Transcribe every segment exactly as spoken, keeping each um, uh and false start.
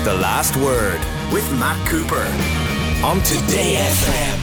The Last Word with Matt Cooper on Today F M.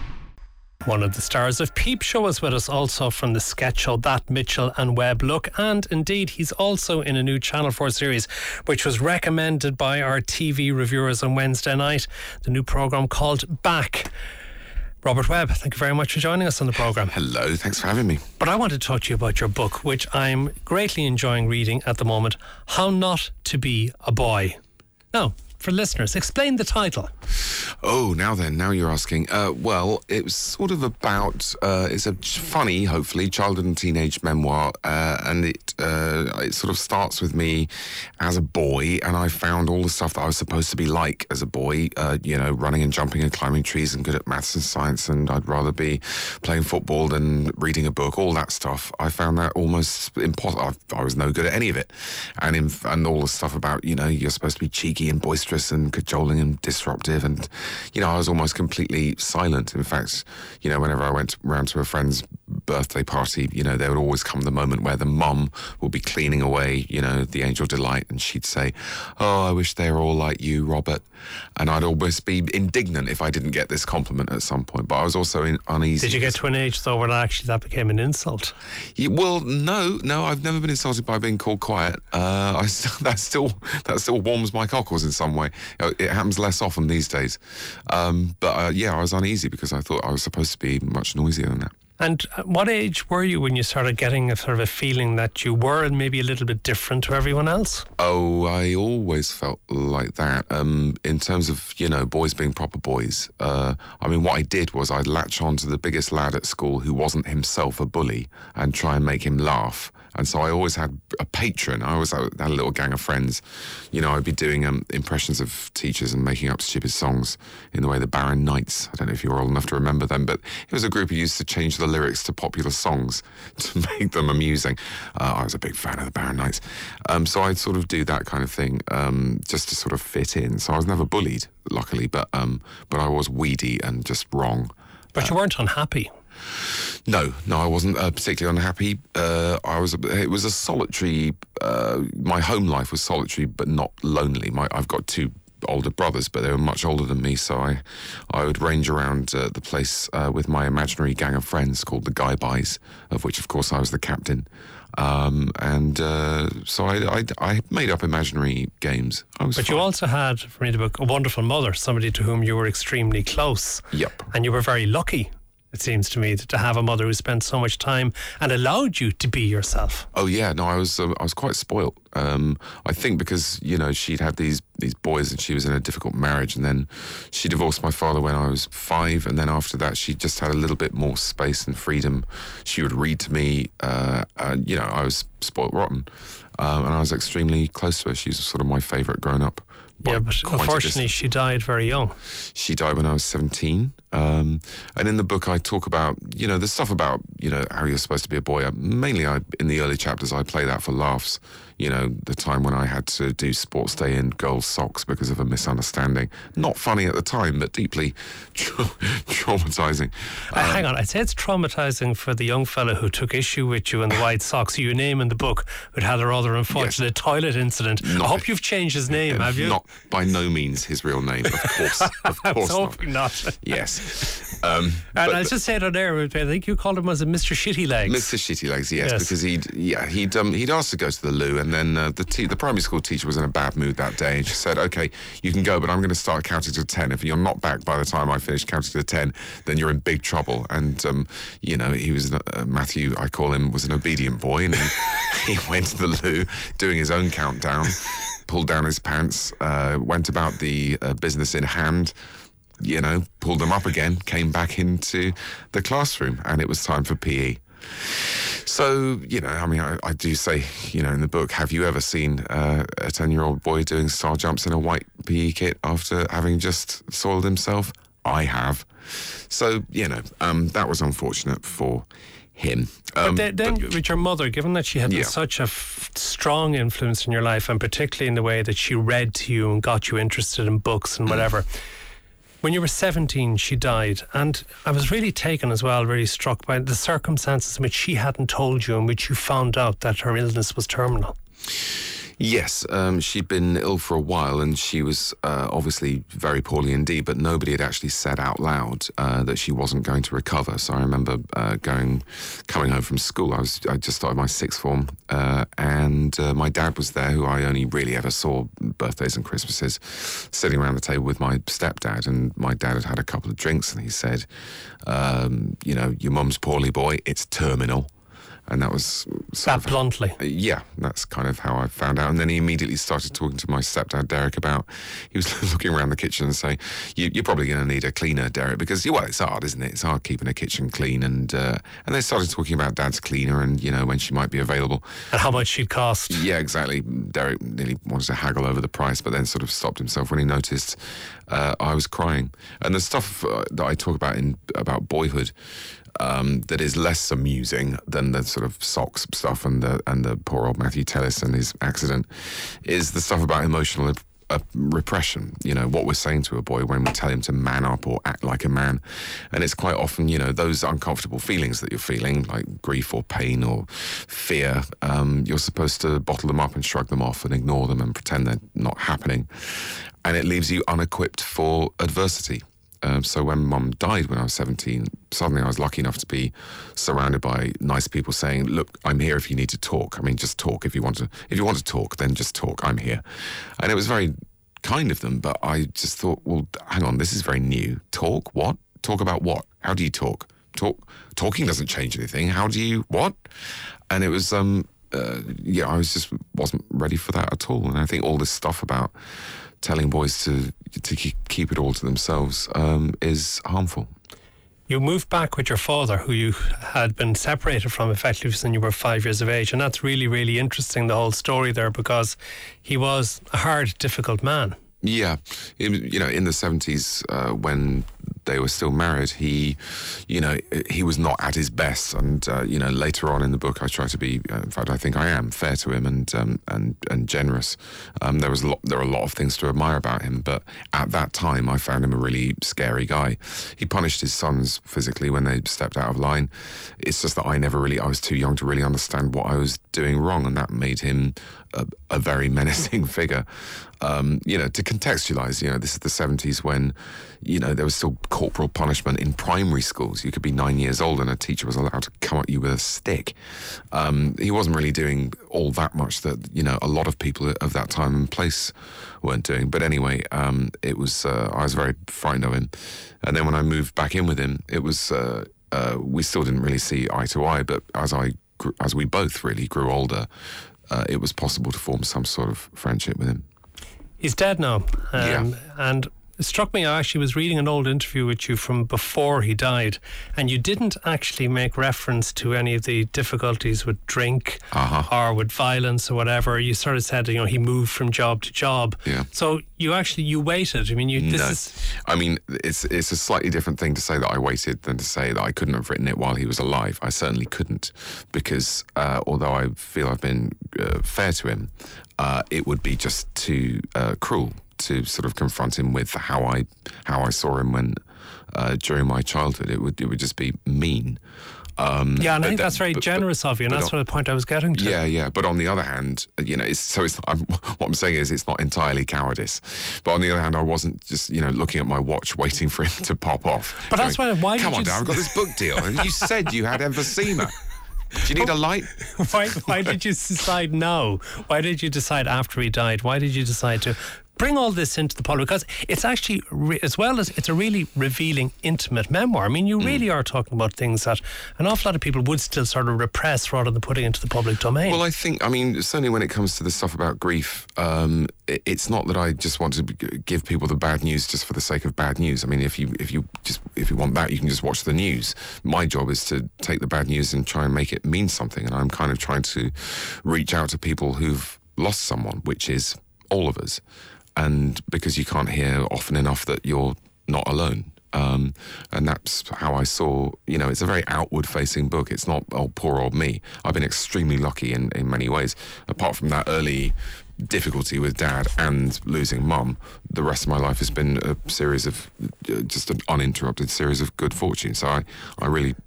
One of the stars of Peep Show is with us, also from the sketch show That Mitchell and Webb Look, and indeed he's also in a new Channel four series which was recommended by our T V reviewers on Wednesday night, the new programme called Back. Robert Webb, thank you very much for joining us on the programme. Hello, thanks for having me. But I want to talk to you about your book, which I'm greatly enjoying reading at the moment, How Not to Be a Boy. Now, for listeners, explain the title. Oh, now then, now you're asking. Uh, well, it was sort of about, uh, it's a funny, hopefully, childhood and teenage memoir, uh, and it uh, it sort of starts with me as a boy, and I found all the stuff that I was supposed to be like as a boy, uh, you know, running and jumping and climbing trees and good at maths and science, and I'd rather be playing football than reading a book, all that stuff. I found that almost impossible. I, I was no good at any of it. And, in, and all the stuff about, you know, you're supposed to be cheeky and boisterous and cajoling and disruptive, and you know, I was almost completely silent. In fact, you know, whenever I went round to a friend's birthday party, you know, there would always come the moment where the mum would be cleaning away, you know, the Angel Delight, and she'd say, "Oh, I wish they were all like you, Robert." And I'd almost be indignant if I didn't get this compliment at some point. But I was also in, uneasy. Did you get to an age, though, where actually that became an insult? Yeah, well, no, no, I've never been insulted by being called quiet. Uh, I still, that still that still warms my cockles in some way. It happens less often these days. Um, but uh, yeah, I was uneasy because I thought I was supposed to be much noisier than that. And at what age were you when you started getting a sort of a feeling that you were maybe a little bit different to everyone else? Oh, I always felt like that. Um, in terms of, you know, boys being proper boys. Uh, I mean, what I did was I'd latch on to the biggest lad at school who wasn't himself a bully and try and make him laugh. And so I always had a patron. I always had a little gang of friends. You know, I'd be doing um, impressions of teachers and making up stupid songs in the way the Barron Knights, I don't know if you're old enough to remember them, but it was a group who used to change the lyrics to popular songs to make them amusing. Uh, I was a big fan of the Barron Knights. Um, so I'd sort of do that kind of thing um, just to sort of fit in. So I was never bullied, luckily, but um, but I was weedy and just wrong. But you weren't unhappy. No, no, I wasn't uh, particularly unhappy. Uh, I was. It was a solitary. Uh, my home life was solitary, but not lonely. My, I've got two older brothers, but they were much older than me, so I, I would range around uh, the place uh, with my imaginary gang of friends called the Guy Buys, of which, of course, I was the captain. Um, and uh, so I, I, I made up imaginary games. I was but fine. You also had, from reading the book, a wonderful mother, somebody to whom you were extremely close. Yep. And you were very lucky, it seems to me, to have a mother who spent so much time and allowed you to be yourself. Oh yeah, no, I was uh, I was quite spoilt. Um, I think because, you know, she'd had these these boys and she was in a difficult marriage, and then she divorced my father when I was five, and then after that she just had a little bit more space and freedom. She would read to me, uh, and you know, I was spoilt rotten, um, and I was extremely close to her. She was sort of my favourite growing up. Yeah, but unfortunately she died very young. She died when I was seventeen. Um, and in the book I talk about, you know, the stuff about, you know, how you're supposed to be a boy. Mainly I, in the early chapters I play that for laughs. You know, the time when I had to do sports day in girls' socks because of a misunderstanding. Not funny at the time, but deeply tra- traumatising. Uh, um, hang on, I'd say it's traumatising for the young fella who took issue with you in the white socks, who you name in the book, who'd had a rather unfortunate yes. toilet incident. Not, I hope you've changed his name, uh, have you? Not by no means his real name, of course. Of course I was hoping not. not. Yes. Um, and but, I'll just say it on air, I think you called him as a Mister Shitty Legs. Mister Shitty Legs, yes, yes. because he'd yeah he'd um, he'd asked to go to the loo, and then uh, the te- the primary school teacher was in a bad mood that day, and she said, "Okay, you can go, but I'm going to start counting to ten. If you're not back by the time I finish counting to ten, then you're in big trouble." And um, you know, he was uh, Matthew, I call him, was an obedient boy, and he, he went to the loo, doing his own countdown, pulled down his pants, uh, went about the uh, business in hand. You know, pulled them up again, came back into the classroom, and it was time for P E. So, you know, I mean, I, I do say, you know, in the book, have you ever seen uh, a ten-year-old boy doing star jumps in a white P E kit after having just soiled himself? I have. So, you know, um, that was unfortunate for him. Um, but then, then but, with your mother, given that she had yeah. such a f- strong influence in your life, and particularly in the way that she read to you and got you interested in books and whatever, when you were seventeen, she died, and I was really taken as well, really struck by the circumstances in which she hadn't told you, in which you found out that her illness was terminal. Yes, um, she'd been ill for a while, and she was uh, obviously very poorly indeed, but nobody had actually said out loud uh, that she wasn't going to recover. So I remember uh, going, coming home from school. I was I just started my sixth form, uh, and uh, my dad was there, who I only really ever saw birthdays and Christmases, sitting around the table with my stepdad, and my dad had had a couple of drinks, and he said, um, you know, your mum's poorly, boy, it's terminal. And that was that bluntly. Uh, yeah, that's kind of how I found out. And then he immediately started talking to my stepdad, Derek, about, he was looking around the kitchen and saying, you, you're probably going to need a cleaner, Derek, because, well, it's hard, isn't it? It's hard keeping a kitchen clean. And uh, and they started talking about Dad's cleaner and, you know, when she might be available. And how much she'd cost. Yeah, exactly. Derek nearly wanted to haggle over the price, but then sort of stopped himself when he noticed uh, I was crying. And the stuff uh, that I talk about in about boyhood, Um, that is less amusing than the sort of socks stuff and the and the poor old Matthew Tellis and his accident, is the stuff about emotional uh, repression. You know, what we're saying to a boy when we tell him to man up or act like a man. And it's quite often, you know, those uncomfortable feelings that you're feeling, like grief or pain or fear, um, you're supposed to bottle them up and shrug them off and ignore them and pretend they're not happening. And it leaves you unequipped for adversity. Um, so when Mum died when I was seventeen, suddenly I was lucky enough to be surrounded by nice people saying, look, I'm here if you need to talk. I mean, just talk if you want to. If you want to talk, then just talk. I'm here. And it was very kind of them, but I just thought, well, hang on, this is very new. Talk? What? Talk about what? How do you talk? Talk? Talking doesn't change anything. How do you, what? And it was, um, uh, yeah, I was just wasn't ready for that at all. And I think all this stuff about telling boys to to keep it all to themselves um, is harmful. You moved back with your father, who you had been separated from effectively since you were five years of age, and that's really, really interesting, the whole story there, because he was a hard, difficult man. Yeah, you know, in the seventies, uh, when they were still married, he, you know, he was not at his best. And, uh, you know, later on in the book, I try to be, uh, in fact, I think I am fair to him and um, and and generous. Um, there was a lot, there are a lot of things to admire about him, but at that time, I found him a really scary guy. He punished his sons physically when they stepped out of line. It's just that I never really, I was too young to really understand what I was doing wrong, and that made him a, a very menacing figure. Um, you know, to contextualise, you know, this is the seventies when, you know, there was still corporal punishment in primary schools. You could be nine years old and a teacher was allowed to come at you with a stick. Um, he wasn't really doing all that much that, you know, a lot of people of that time and place weren't doing. But anyway, um, it was, uh, I was very frightened of him. And then when I moved back in with him, it was, uh, uh, we still didn't really see eye to eye, but as I, grew, as we both really grew older, uh, it was possible to form some sort of friendship with him. He's dead now. Um, yeah. And it struck me, I actually was reading an old interview with you from before he died, and you didn't actually make reference to any of the difficulties with drink uh-huh. or with violence or whatever. You sort of said, you know, he moved from job to job. Yeah. So you actually, you waited. I mean, you, this no. is... I mean, it's it's a slightly different thing to say that I waited than to say that I couldn't have written it while he was alive. I certainly couldn't, because uh, although I feel I've been uh, fair to him, uh, it would be just too uh, cruel to sort of confront him with how I how I saw him when uh, during my childhood. It would it would just be mean. Um, yeah, and I think that, that's very but, generous but, of you, and that's on, what the point I was getting to. Yeah, yeah. But on the other hand, you know, it's, so it's I'm, what I'm saying is it's not entirely cowardice. But on the other hand, I wasn't just, you know, looking at my watch waiting for him to pop off. But going, that's why. Why come did on, you Dad, I've got this book deal, and you said you had emphysema. Do you need a light? Why, why did you decide now? Why did you decide after he died? Why did you decide to bring all this into the public? Because it's actually, re- as well as it's a really revealing, intimate memoir. I mean, you really mm. are talking about things that an awful lot of people would still sort of repress rather than putting into the public domain. Well, I think, I mean, certainly when it comes to the stuff about grief, um, it, it's not that I just want to b- give people the bad news just for the sake of bad news. I mean, if you if you just if you want that, you can just watch the news. My job is to take the bad news and try and make it mean something. And I'm kind of trying to reach out to people who've lost someone, which is all of us. And because you can't hear often enough that you're not alone. Um, and that's how I saw, you know, it's a very outward-facing book. It's not, oh, poor old me. I've been extremely lucky in, in many ways. Apart from that early difficulty with Dad and losing Mum, the rest of my life has been a series of, uh, just an uninterrupted series of good fortune. So I, I really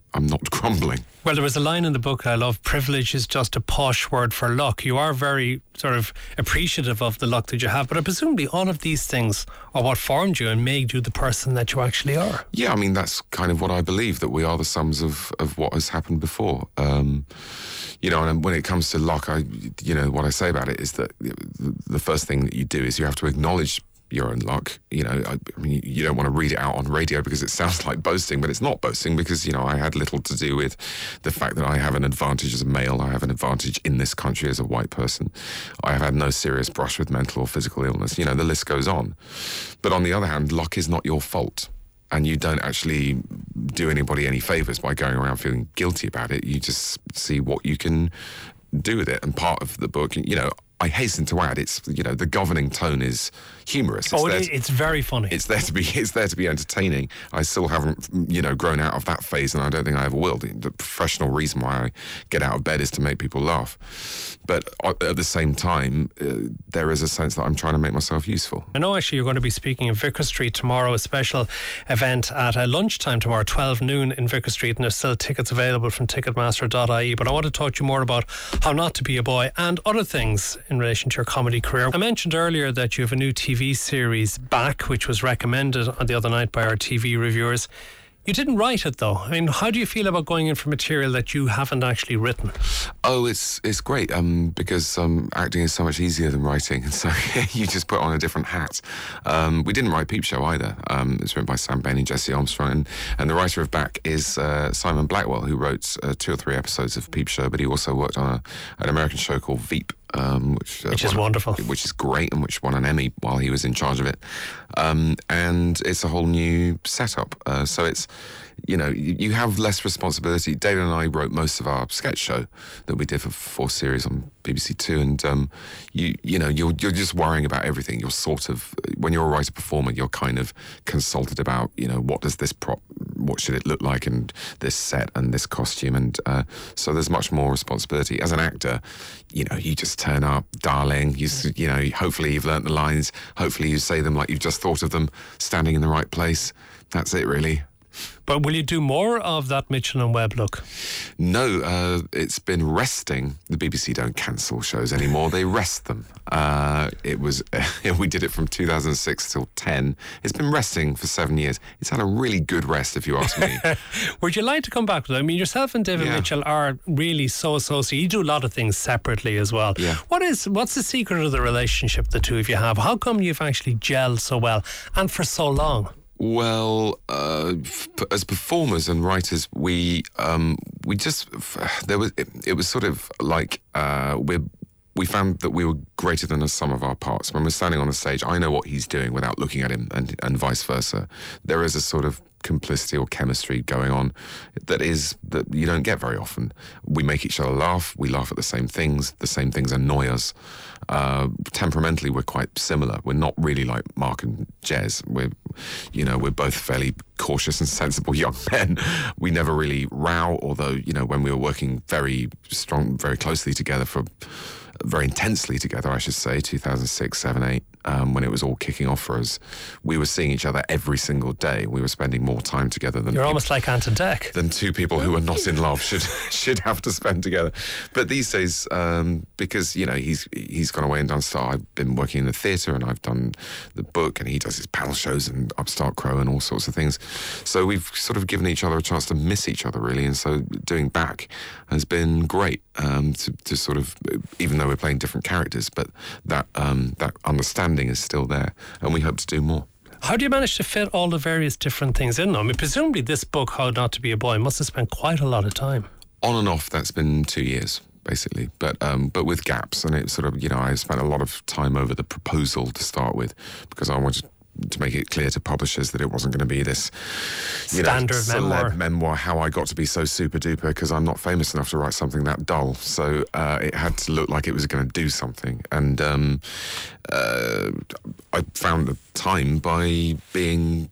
I'm not grumbling. Well, there was a line in the book I love: privilege is just a posh word for luck. You are very sort of appreciative of the luck that you have, but presumably all of these things are what formed you and made you the person that you actually are. Yeah, I mean, that's kind of what I believe, that we are the sums of, of what has happened before. Um, you know, and when it comes to luck, I, you know, what I say about it is that the first thing that you do is you have to acknowledge your own luck. You know, I, I mean, you don't want to read it out on radio because it sounds like boasting, but it's not boasting, because, you know, I had little to do with the fact that I have an advantage as a male. I have an advantage in this country as a white person. I have had no serious brush with mental or physical illness. You know, the list goes on. But on the other hand, luck is not your fault. And you don't actually do anybody any favours by going around feeling guilty about it. You just see what you can do with it. And part of the book, you know, I hasten to add, it's, you know, the governing tone is humorous. It's oh, there it, to, it's very funny. It's there to be. It's there to be entertaining. I still haven't, you know, grown out of that phase, and I don't think I ever will. The, the professional reason why I get out of bed is to make people laugh. But at the same time, uh, there is a sense that I'm trying to make myself useful. I know actually you're going to be speaking in Vicar Street tomorrow, a special event at uh, lunchtime tomorrow, twelve noon in Vicar Street, and there's still tickets available from ticketmaster dot I E. But I want to talk to you more about How Not to Be a Boy and other things in relation to your comedy career. I mentioned earlier that you have a new T V series back, which was recommended the other night by our T V reviewers. You didn't write it, though. I mean, how do you feel about going in for material that you haven't actually written? Oh, it's it's great um, because um, acting is so much easier than writing, and so you just put on a different hat. Um, we didn't write Peep Show either. Um, it's written by Sam Bain and Jesse Armstrong, and, and the writer of Back is uh, Simon Blackwell, who wrote uh, two or three episodes of Peep Show, but he also worked on a, an American show called Veep. Um, which, uh, which is won, wonderful. Which is great, and which won an Emmy while he was in charge of it. Um, and it's a whole new setup. Uh, so it's, you know, you, you have less responsibility. David and I wrote most of our sketch show that we did for four series on B B C Two, and um, you you know, you're you're just worrying about everything. You're sort of, when you're a writer performer, you're kind of consulted about, you know, what does this prop, what should it look like, and this set and this costume, and uh, so there's much more responsibility. As an actor, you know, you just turn up, darling. You you know, hopefully you've learnt the lines. Hopefully you say them like you've just thought of them, standing in the right place. That's it, really. But will you do more of that Mitchell and Webb look? No, uh, it's been resting. The B B C don't cancel shows anymore; they rest them. Uh, it was we did it from two thousand six till ten. It's been resting for seven years. It's had a really good rest, if you ask me. Would you like to come back with it? I mean, yourself and David yeah. Mitchell are really so associated. You do a lot of things separately as well. Yeah. What is what's the secret of the relationship the two of you have? How come you've actually gelled so well and for so long? Well, uh, f- as performers and writers, we um, we just f- there was it, it was sort of like uh, we we found that we were greater than the sum of our parts. When we're standing on the stage, I know what he's doing without looking at him, and and vice versa. There is a sort of complicity or chemistry going on that is that you don't get very often. We make each other laugh. We laugh at the same things. The same things annoy us. Uh, temperamentally, we're quite similar. We're not really like Mark and Jez. We're, you know, we're both fairly cautious and sensible young men. We never really row, although, you know, when we were working very strong, very closely together for, very intensely together, I should say, two thousand six, seven, eight, um, when it was all kicking off for us, we were seeing each other every single day. We were spending more time together than You're people, almost like Ant and Dec. than two people who are not in love should should have to spend together. But these days, um, because, you know, he's he's gone away and done stuff. I've been working in the theatre and I've done the book, and he does his panel shows and Upstart Crow and all sorts of things. So we've sort of given each other a chance to miss each other, really. And so doing Back has been great um, to, to sort of, even though we're playing different characters, but that um, that understanding is still there, and we hope to do more. How do you manage to fit all the various different things in? I mean, presumably this book, How Not to Be a Boy, must have spent quite a lot of time. On and off, that's been two years, basically, but um, but with gaps, and it sort of, you know, I spent a lot of time over the proposal to start with, because I wanted to make it clear to publishers that it wasn't going to be this, you standard know, celeb memoir. memoir, how I got to be so super duper, because I'm not famous enough to write something that dull. So uh, it had to look like it was going to do something. And um, uh, I found the time by being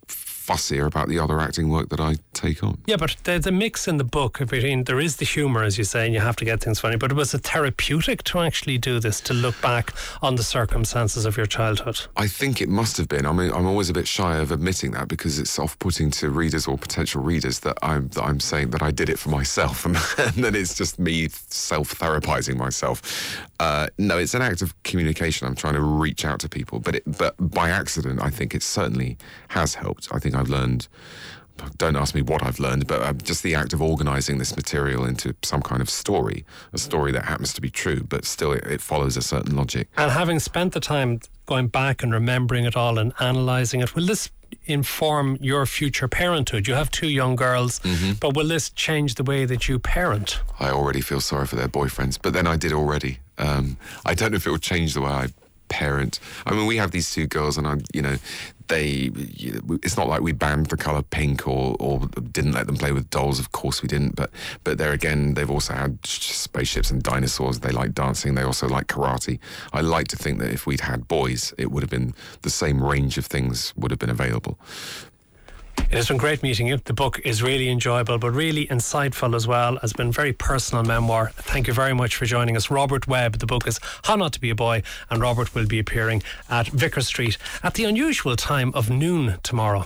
fussier about the other acting work that I take on. Yeah, but there's a mix in the book between, there is the humour, as you say, and you have to get things funny, but was it therapeutic to actually do this, to look back on the circumstances of your childhood? I think it must have been. I mean, I'm always a bit shy of admitting that because it's off-putting to readers or potential readers that I'm that I'm saying that I did it for myself, and, and then it's just me self-therapizing myself. Uh, no, it's an act of communication. I'm trying to reach out to people, but it, but by accident, I think it certainly has helped. I think I've learned. Don't ask me what I've learned, but uh, just the act of organising this material into some kind of story, a story that happens to be true, but still it, it follows a certain logic. And having spent the time going back and remembering it all and analysing it, will this inform your future parenthood? You have two young girls, mm-hmm. but will this change the way that you parent? I already feel sorry for their boyfriends, but then I did already. Um, I don't know if it will change the way I parent. I mean, we have these two girls, and I, you know, they. You know, it's not like we banned the colour pink or or didn't let them play with dolls. Of course, we didn't. But but there again, they've also had spaceships and dinosaurs. They like dancing. They also like karate. I like to think that if we'd had boys, it would have been the same range of things would have been available. It has been great meeting you. The book is really enjoyable, but really insightful as well. Has been very personal memoir. Thank you very much for joining us. Robert Webb. The book is How Not to Be a Boy, and Robert will be appearing at Vicar Street at the unusual time of noon tomorrow.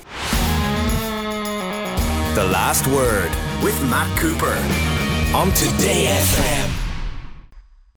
The Last Word with Matt Cooper on Today F M.